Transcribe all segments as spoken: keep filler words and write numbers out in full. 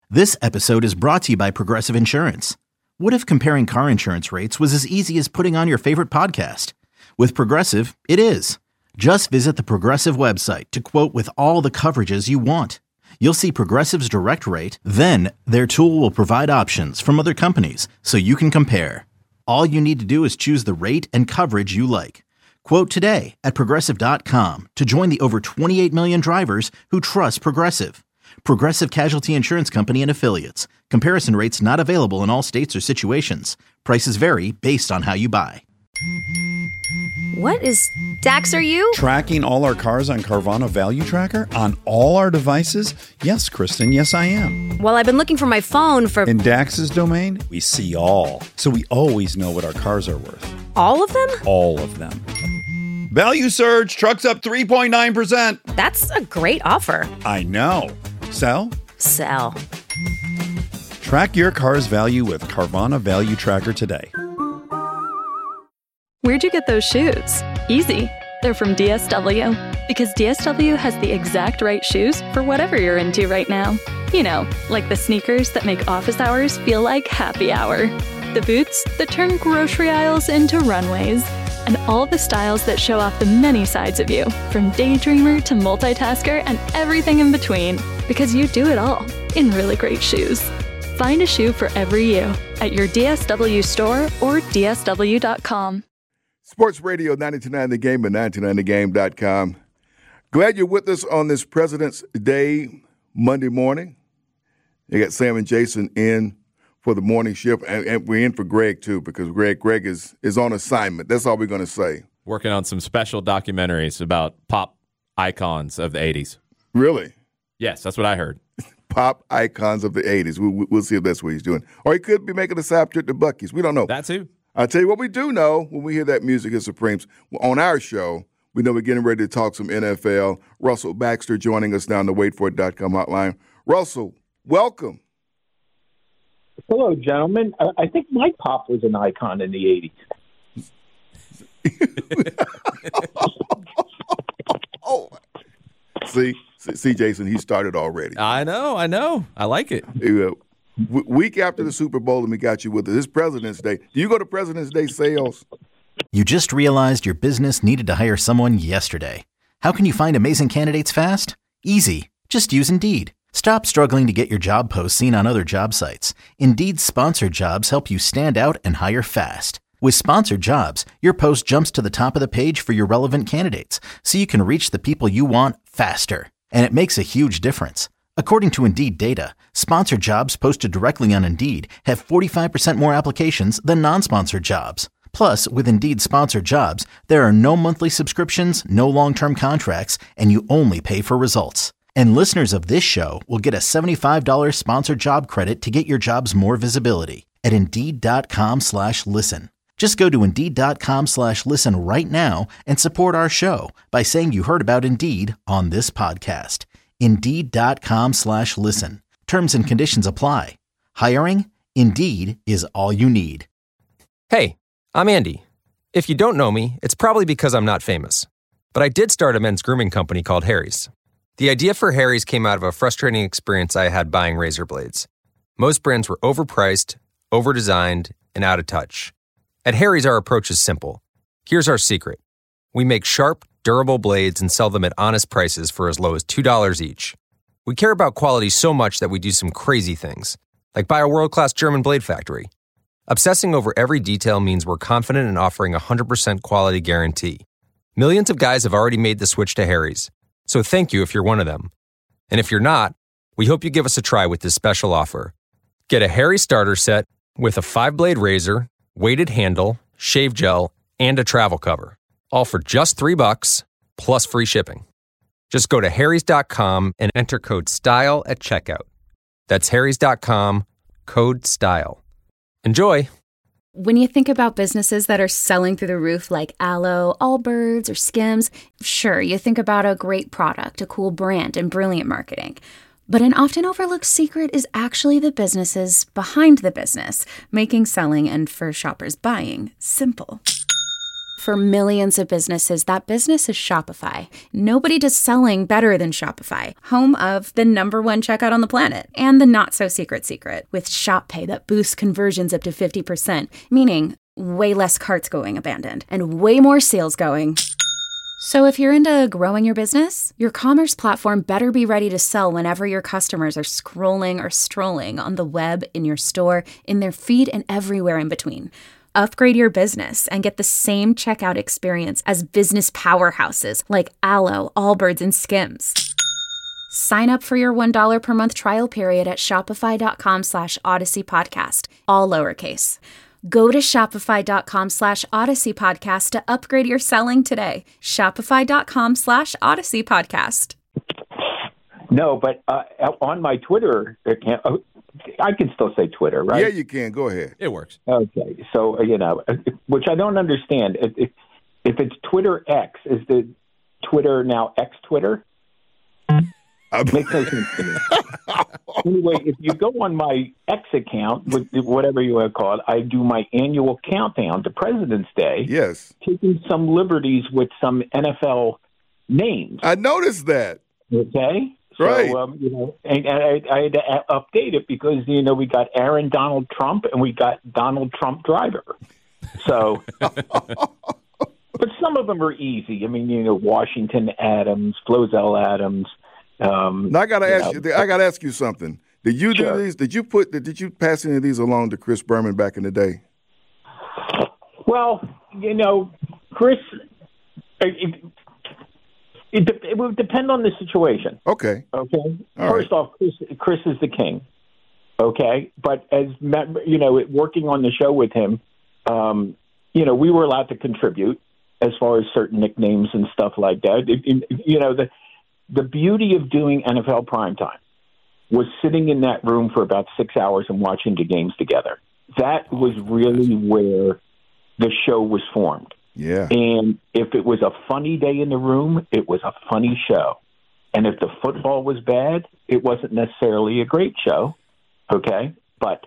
This episode is brought to you by Progressive Insurance. What if comparing car insurance rates was as easy as putting on your favorite podcast? With Progressive, it is. Just visit the Progressive website to quote with all the coverages you want. You'll see Progressive's direct rate, then their tool will provide options from other companies so you can compare. All you need to do is choose the rate and coverage you like. Quote today at progressive dot com to join the over twenty-eight million drivers who trust Progressive. Progressive Casualty Insurance Company and Affiliates. Comparison rates not available in all states or situations. Prices vary based on how you buy. What is... Dax, are you? Tracking all our cars on Carvana Value Tracker on all our devices? Yes, Kristen, yes I am. Well, I've been looking for my phone for... In Dax's domain, we see all. So we always know what our cars are worth. All of them? All of them. Value surge, trucks up three point nine percent. That's a great offer. I know. Sell? Sell. Track your car's value with Carvana Value Tracker today. Where'd you get those shoes? Easy. They're from D S W. Because D S W has the exact right shoes for whatever you're into right now. You know, like the sneakers that make office hours feel like happy hour. The boots that turn grocery aisles into runways. And all the styles that show off the many sides of you, from daydreamer to multitasker and everything in between. Because you do it all in really great shoes. Find a shoe for every you at your D S W store or D S W dot com. Sports Radio ninety-two point nine The Game and ninety-two point nine the game dot com. Glad you're with us on this President's Day Monday morning. You got Sam and Jason in for the morning shift, and, and we're in for Greg, too, because Greg Greg is, is on assignment. That's all we're going to say. Working on some special documentaries about pop icons of the eighties. Really? Yes, that's what I heard. Pop icons of the eighties. We'll, we'll see if that's what he's doing. Or he could be making a side trip to Buc-ee's. We don't know. That too. I'll tell you what we do know when we hear that music is Supremes. On our show, we know we're getting ready to talk some N F L. Russell Baxter joining us now on the wait for it dot com hotline. Russell, welcome. Hello, gentlemen. Uh, I think Mike Pop was an icon in the eighties. oh, see, see, Jason, he started already. I know, I know. I like it. Uh, w- week after the Super Bowl, and we got you with us. This President's Day. Do you go to President's Day sales? You just realized your business needed to hire someone yesterday. How can you find amazing candidates fast? Easy. Just use Indeed. Stop struggling to get your job posts seen on other job sites. Indeed's sponsored jobs help you stand out and hire fast. With sponsored jobs, your post jumps to the top of the page for your relevant candidates, so you can reach the people you want faster. And it makes a huge difference. According to Indeed data, sponsored jobs posted directly on Indeed have forty-five percent more applications than non-sponsored jobs. Plus, with Indeed sponsored jobs, there are no monthly subscriptions, no long-term contracts, and you only pay for results. And listeners of this show will get a seventy-five dollars sponsored job credit to get your jobs more visibility at Indeed.com slash listen. Just go to Indeed.com slash listen right now and support our show by saying you heard about Indeed on this podcast. Indeed.com slash listen. Terms and conditions apply. Hiring? Indeed is all you need. Hey, I'm Andy. If you don't know me, it's probably because I'm not famous. But I did start a men's grooming company called Harry's. The idea for Harry's came out of a frustrating experience I had buying razor blades. Most brands were overpriced, overdesigned, and out of touch. At Harry's, our approach is simple. Here's our secret. We make sharp, durable blades and sell them at honest prices for as low as two dollars each. We care about quality so much that we do some crazy things, like buy a world-class German blade factory. Obsessing over every detail means we're confident in offering a one hundred percent quality guarantee. Millions of guys have already made the switch to Harry's. So thank you if you're one of them. And if you're not, we hope you give us a try with this special offer. Get a Harry starter set with a five-blade razor, weighted handle, shave gel, and a travel cover. All for just three bucks, plus free shipping. Just go to harrys dot com and enter code STYLE at checkout. That's harrys dot com, code STYLE. Enjoy! When you think about businesses that are selling through the roof like Aloe, Allbirds, or Skims, sure, you think about a great product, a cool brand, and brilliant marketing. But an often overlooked secret is actually the businesses behind the business, making selling and for shoppers buying simple. For millions of businesses, that business is Shopify. Nobody does selling better than Shopify, home of the number one checkout on the planet and the not-so-secret secret with Shop Pay that boosts conversions up to fifty percent, meaning way less carts going abandoned and way more sales going. So if you're into growing your business, your commerce platform better be ready to sell whenever your customers are scrolling or strolling on the web, in your store, in their feed, and everywhere in between. Upgrade your business and get the same checkout experience as business powerhouses like Allo, Allbirds, and Skims. Sign up for your one dollar per month trial period at shopify.com slash Odyssey Podcast, all lowercase. Go to shopify.com slash Odyssey Podcast to upgrade your selling today. Shopify.com slash Odyssey Podcast. No, but uh, on my Twitter account, I can still say Twitter, right? Yeah, you can. Go ahead. It works. Okay. So, you know, which I don't understand. If, if it's Twitter X, is the Twitter now X Twitter? Makes no sense to me. Anyway, if you go on my X account, whatever you want to call it, I do my annual countdown to President's Day. Yes. Taking some liberties with some N F L names. I noticed that. Okay. Right. So, um, you know, and, and I, I had to update it because, you know, we got Aaron Donald Trump and we got Donald Trump Driver. So, but some of them are easy. I mean, you know, Washington Adams, Flozell Adams. Um, now I got to ask know. you. I got to ask you something. Did you Sure. do these? Did you put? Did you pass any of these along to Chris Berman back in the day? Well, you know, Chris. It, It, de- it would depend on the situation. Okay. Okay. All First right. off, Chris, Chris is the king. Okay. But as you know, working on the show with him, um, you know, we were allowed to contribute as far as certain nicknames and stuff like that. It, it, you know, the the beauty of doing N F L primetime was sitting in that room for about six hours and watching the games together. That was really where the show was formed. Yeah. And if it was a funny day in the room, it was a funny show. And if the football was bad, it wasn't necessarily a great show. Okay. But,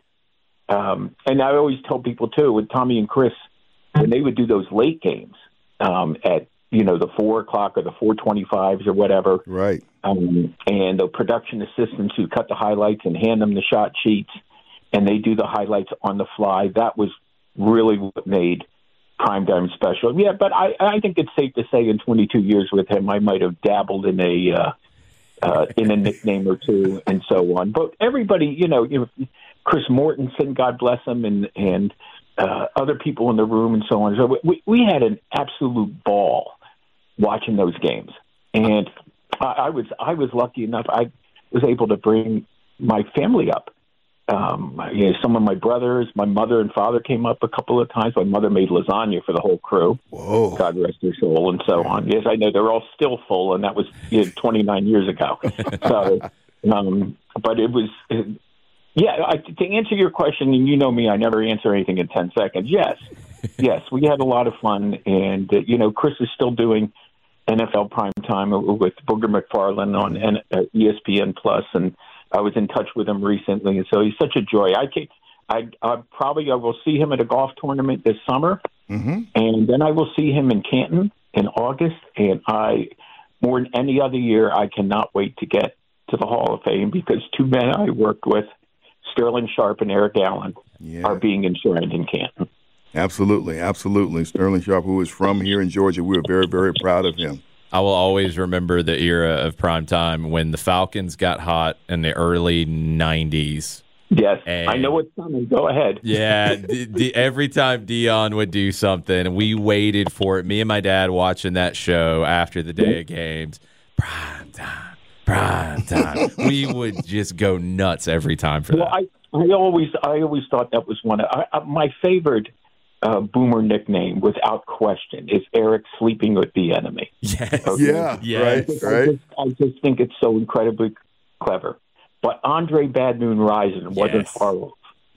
um, and I always tell people too, with Tommy and Chris, when they would do those late games um, at, you know, the four o'clock or the four twenty-fives or whatever. Right. Um, and the production assistants who cut the highlights and hand them the shot sheets and they do the highlights on the fly. That was really what made Primetime special. Yeah, but I, I think it's safe to say in twenty-two years with him, I might have dabbled in a uh, uh, in a nickname or two and so on. But everybody, you know, you know Chris Mortensen, God bless him, and and uh, other people in the room and so on. So we we had an absolute ball watching those games, and I, I was I was lucky enough I was able to bring my family up. Um, you know, some of my brothers, my mother and father came up a couple of times. My mother made lasagna for the whole crew. Whoa. God rest her soul, and so on. Yes, I know they're all still full, and that was you know, twenty-nine years ago. So, um, but it was, yeah, I, to answer your question, and you know me, I never answer anything in ten seconds. Yes, yes, we had a lot of fun, and, uh, you know, Chris is still doing N F L Primetime with Booger McFarland on N- uh, E S P N Plus, and I was in touch with him recently, and so he's such a joy. I can, I, I probably I will see him at a golf tournament this summer, mm-hmm. and then I will see him in Canton in August. And I, more than any other year, I cannot wait to get to the Hall of Fame because two men I worked with, Sterling Sharp and Eric Allen, Yeah. are being enshrined in Canton. Absolutely, absolutely. Sterling Sharp, who is from here in Georgia, we are very, very proud of him. I will always remember the era of primetime when the Falcons got hot in the early nineties. Yes, And- I know what's coming. Go ahead. Yeah, d- d- every time Dion would do something, we waited for it. Me and my dad watching that show after the day of games. Prime time, prime time. We would just go nuts every time for Well, that. I, I always, I always thought that was one of I, I, my favorite uh, Boomer nickname, without question, is Eric sleeping with the enemy. Yes. Okay. Yeah, Yes. right, I right. just, I just think it's so incredibly clever. But Andre Bad Moon Rising wasn't Yes. far off.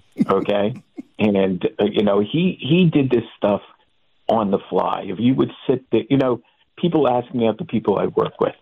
Okay, and uh, you know he he did this stuff on the fly. If you would sit there, you know, people ask me about the people I work with.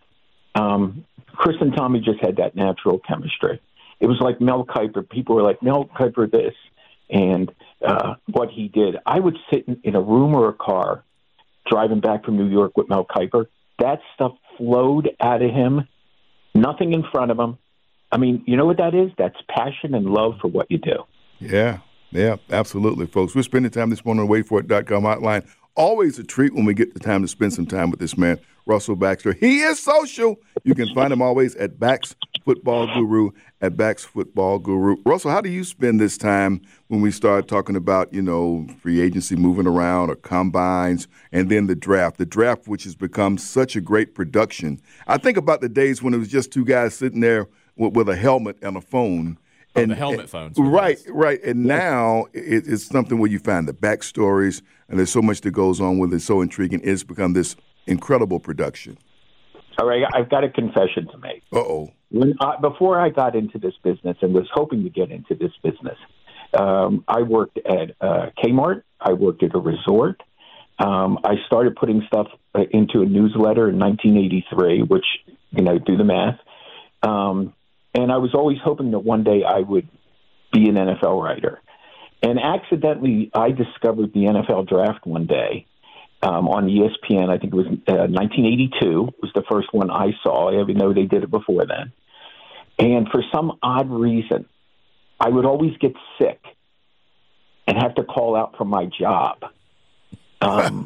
Um, Chris and Tommy just had that natural chemistry. It was like Mel Kiper. People were like, Mel Kiper this, and uh, what he did. I would sit in, in a room or a car driving back from New York with Mel Kiper. That stuff flowed out of him, nothing in front of him. I mean, you know what that is? That's passion and love for what you do. Yeah, yeah, absolutely, folks. We're spending time this morning on wait for it dot com hotline. Always a treat when we get the time to spend some time with this man, Russell Baxter. He is social. You can find him always at Bax Football Guru, at Bax Football Guru. Russell, how do you spend this time when we start talking about, you know, free agency moving around or combines and then the draft? The draft, which has become such a great production. I think about the days when it was just two guys sitting there with, with a helmet and a phone. And, and the helmet phones. Right, right. And now it, it's something where you find the backstories, and there's so much that goes on with it. It's so intriguing. It's become this incredible production. All right, I've got a confession to make. Uh-oh. When I, before I got into this business and was hoping to get into this business, um, I worked at uh, Kmart. I worked at a resort. Um, I started putting stuff uh, into a newsletter in nineteen eighty-three, which, you know, do the math. Um, and I was always hoping that one day I would be an N F L writer. And accidentally, I discovered the N F L draft one day um, on E S P N. I think it was uh, nineteen eighty-two was the first one I saw. I didn't know they did it before then. And for some odd reason, I would always get sick and have to call out from my job. Um,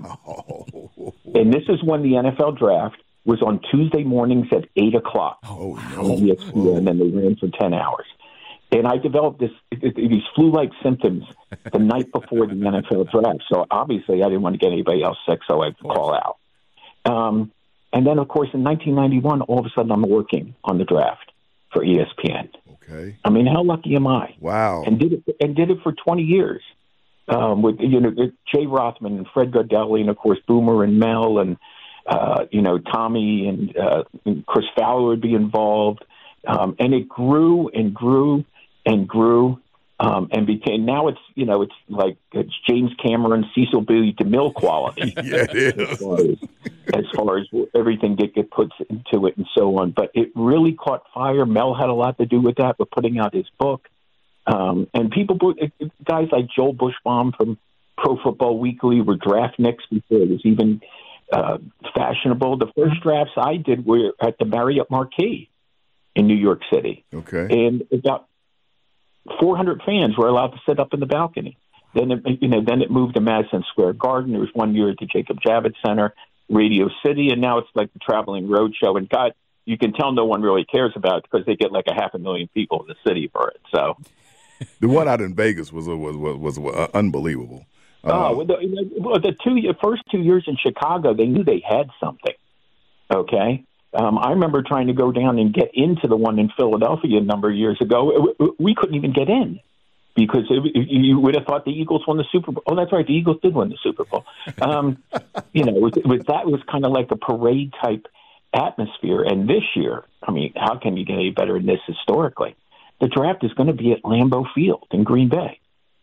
and this is when the N F L draft was on Tuesday mornings at eight o'clock oh, no. on E S P N, and then they ran for ten hours. And I developed this these flu-like symptoms the night before the N F L draft. So obviously I didn't want to get anybody else sick, so I'd call out. Um, and then, of course, in nineteen ninety-one, all of a sudden I'm working on the draft for E S P N. Okay. I mean, how lucky am I? Wow. And did it and did it for twenty years um, with you know Jay Rothman and Fred Gardelli and of course Boomer and Mel and uh, you know Tommy and, uh, and Chris Fowler would be involved, um, and it grew and grew and grew um, and became now it's you know it's like it's James Cameron, Cecil B. DeMille quality. Yeah, it is. As far as, as far as everything that get put into it and so on. But it really caught fire. Mel had a lot to do with that, with putting out his book. Um, and people, guys like Joel Bushbaum from Pro Football Weekly were draftniks before it was even uh, fashionable. The first drafts I did were at the Marriott Marquis in New York City. Okay. And about four hundred fans were allowed to sit up in the balcony. Then it, you know, then it moved to Madison Square Garden. There was one year at the Jacob Javits Center, Radio City, and now it's like the traveling road show. And God, you can tell no one really cares about it because they get like a half a million people in the city for it. So the one out in Vegas was was was, was uh, unbelievable. Uh, oh, well, the, well, the two the first two years in Chicago, they knew they had something. Okay. Um, I remember trying to go down and get into the one in Philadelphia a number of years ago. We couldn't even get in because it, you would have thought the Eagles won the Super Bowl. Oh, that's right. The Eagles did win the Super Bowl. Um, you know, it was, it was, that was kind of like a parade type atmosphere. And this year, I mean, how can you get any better than this historically? The draft is going to be at Lambeau Field in Green Bay.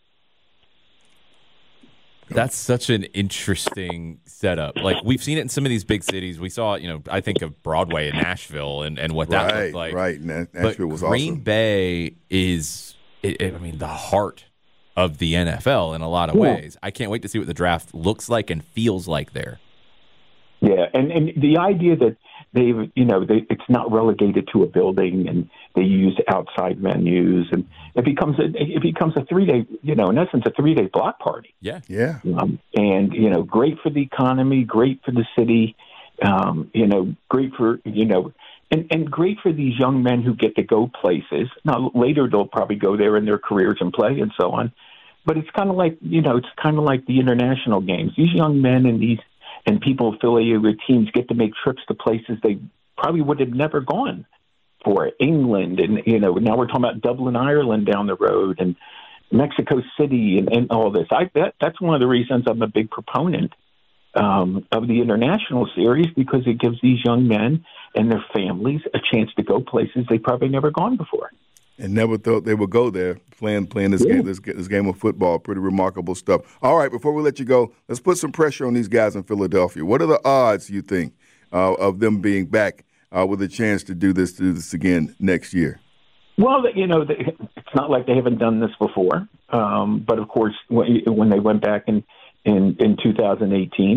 That's such an interesting setup. Like, we've seen it in some of these big cities. We saw, you know, I think of Broadway in Nashville and, and what that right, looked like. Right, right. but Nashville was Green awesome. Bay is, it, it, I mean, the heart of the N F L in a lot of Yeah. ways. I can't wait to see what the draft looks like and feels like there. Yeah, and, and the idea that they've, you know, they, it's not relegated to a building and they use outside menus and it becomes a, it becomes a three day, you know, in essence, a three day block party. Yeah. Yeah. Um, and, you know, great for the economy, great for the city, um, you know, great for, you know, and, and great for these young men who get to go places. Now, later they'll probably go there in their careers and play and so on. But it's kind of like, you know, it's kind of like the international games. These young men and these and people affiliated with teams get to make trips to places they probably would have never gone for. England, and, you know, now we're talking about Dublin, Ireland down the road, and Mexico City, and, and all this. I that, That's one of the reasons I'm a big proponent um, of the international series, because it gives these young men and their families a chance to go places they probably never gone before. And never thought they would go there playing playing this Yeah. game this, this game of football. Pretty remarkable stuff. All right, before we let you go, let's put some pressure on these guys in Philadelphia. What are the odds, you think, uh, of them being back uh, with a chance to do this do this again next year? Well, you know, they, it's not like they haven't done this before. Um, but, of course, when, when they went back in, in, in two thousand eighteen,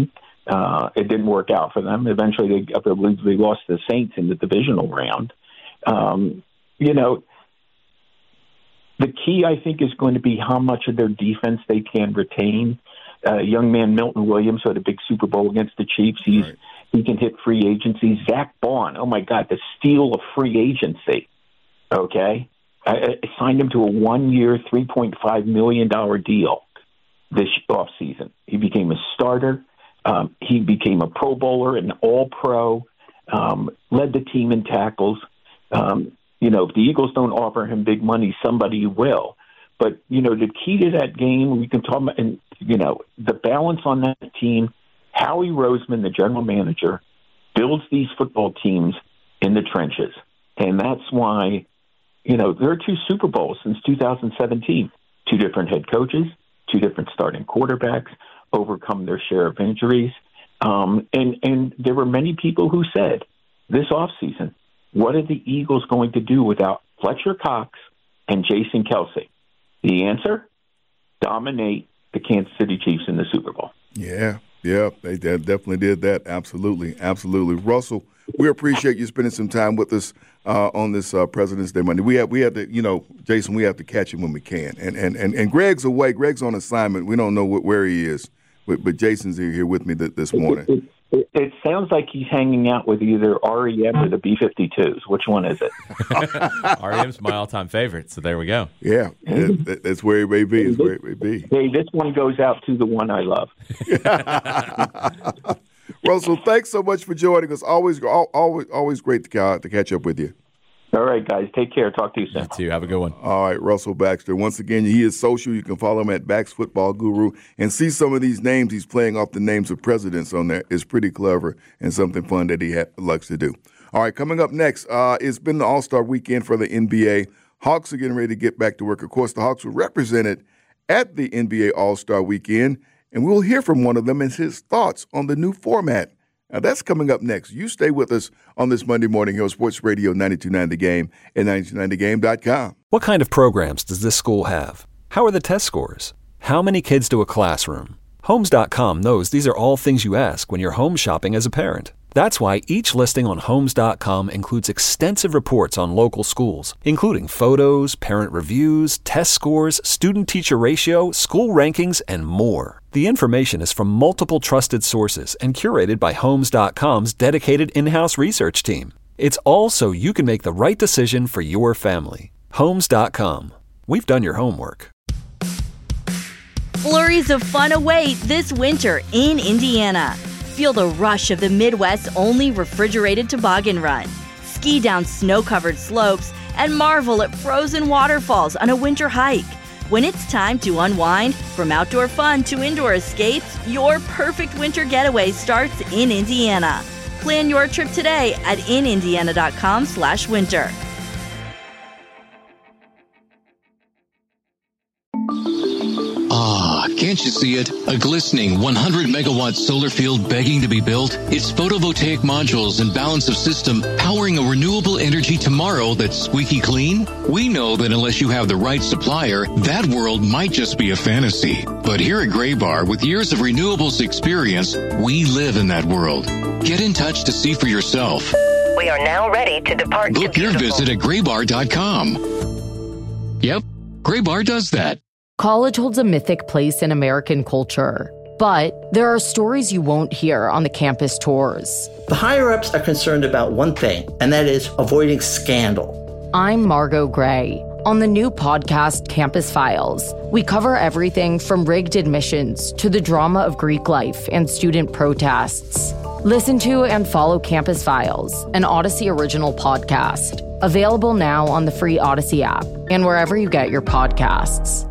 Uh, it didn't work out for them. Eventually, they, I believe they lost to the Saints in the divisional round. Um, you know, the key, I think, is going to be how much of their defense they can retain. Uh, young man Milton Williams, who had a big Super Bowl against the Chiefs, he's right. He can hit free agency. Zach Bond, oh, my God, the steal of free agency, okay? I, I signed him to a one-year, three point five million dollars deal this offseason. He became a starter. Um, he became a Pro Bowler, an All-Pro, um, led the team in tackles. Um, you know, if the Eagles don't offer him big money, somebody will. But, you know, the key to that game, we can talk about, and, you know, the balance on that team, Howie Roseman, the general manager, builds these football teams in the trenches. And that's why, you know, there are two Super Bowls since two thousand seventeen. Two different head coaches, two different starting quarterbacks, overcome their share of injuries. Um, and, and there were many people who said this offseason, what are the Eagles going to do without Fletcher Cox and Jason Kelce? The answer, dominate the Kansas City Chiefs in the Super Bowl. Yeah, yeah, they definitely did that. Absolutely, absolutely. Russell, we appreciate you spending some time with us uh, on this uh, President's Day Monday. We have, we have to, you know, Jason, we have to catch him when we can. And and and, and Greg's away. Greg's on assignment. We don't know what, where he is, but, but Jason's here, here with me th- this morning. It, it, it sounds like he's hanging out with either R E M or the B fifty-twos. Which one is it? R E M's my all-time favorite, so there we go. Yeah, that, that's where it may be. It's where it may be. Hey, this one goes out to the one I love. Russell, thanks so much for joining us. Always, always, always great to, uh, to catch up with you. All right, guys. Take care. Talk to you soon. You too. Have a good one. All right, Russell Baxter. Once again, he is social. You can follow him at Bax Football Guru and see some of these names he's playing off the names of presidents on there. It's pretty clever and something fun that he ha- likes to do. All right, coming up next, uh, it's been the All-Star Weekend for the N B A. Hawks are getting ready to get back to work. Of course, the Hawks were represented at the N B A All-Star Weekend, and we'll hear from one of them and his thoughts on the new format. Now, that's coming up next. You stay with us on this Monday morning here on Sports Radio ninety-two point nine The Game and ninety-two point nine the game dot com. What kind of programs does this school have? How are the test scores? How many kids do a classroom? Homes dot com knows these are all things you ask when you're home shopping as a parent. That's why each listing on Homes dot com includes extensive reports on local schools, including photos, parent reviews, test scores, student-teacher ratio, school rankings, and more. The information is from multiple trusted sources and curated by Homes dot com's dedicated in-house research team. It's all so you can make the right decision for your family. Homes dot com. We've done your homework. Flurries of fun await this winter in Indiana. Feel the rush of the Midwest's only refrigerated toboggan run. Ski down snow-covered slopes and marvel at frozen waterfalls on a winter hike. When it's time to unwind, from outdoor fun to indoor escapes, your perfect winter getaway starts in Indiana. Plan your trip today at in indiana dot com slash winter. Ah, can't you see it? A glistening one hundred megawatt solar field begging to be built? Its photovoltaic modules and balance of system powering a renewable energy tomorrow that's squeaky clean? We know that unless you have the right supplier, that world might just be a fantasy. But here at Graybar, with years of renewables experience, we live in that world. Get in touch to see for yourself. We are now ready to depart. Book to your visit at graybar dot com. Yep, Graybar does that. College holds a mythic place in American culture, but there are stories you won't hear on the campus tours. The higher-ups are concerned about one thing, and that is avoiding scandal. I'm Margot Gray. On the new podcast, Campus Files, we cover everything from rigged admissions to the drama of Greek life and student protests. Listen to and follow Campus Files, an Odyssey original podcast. Available now on the free Odyssey app and wherever you get your podcasts.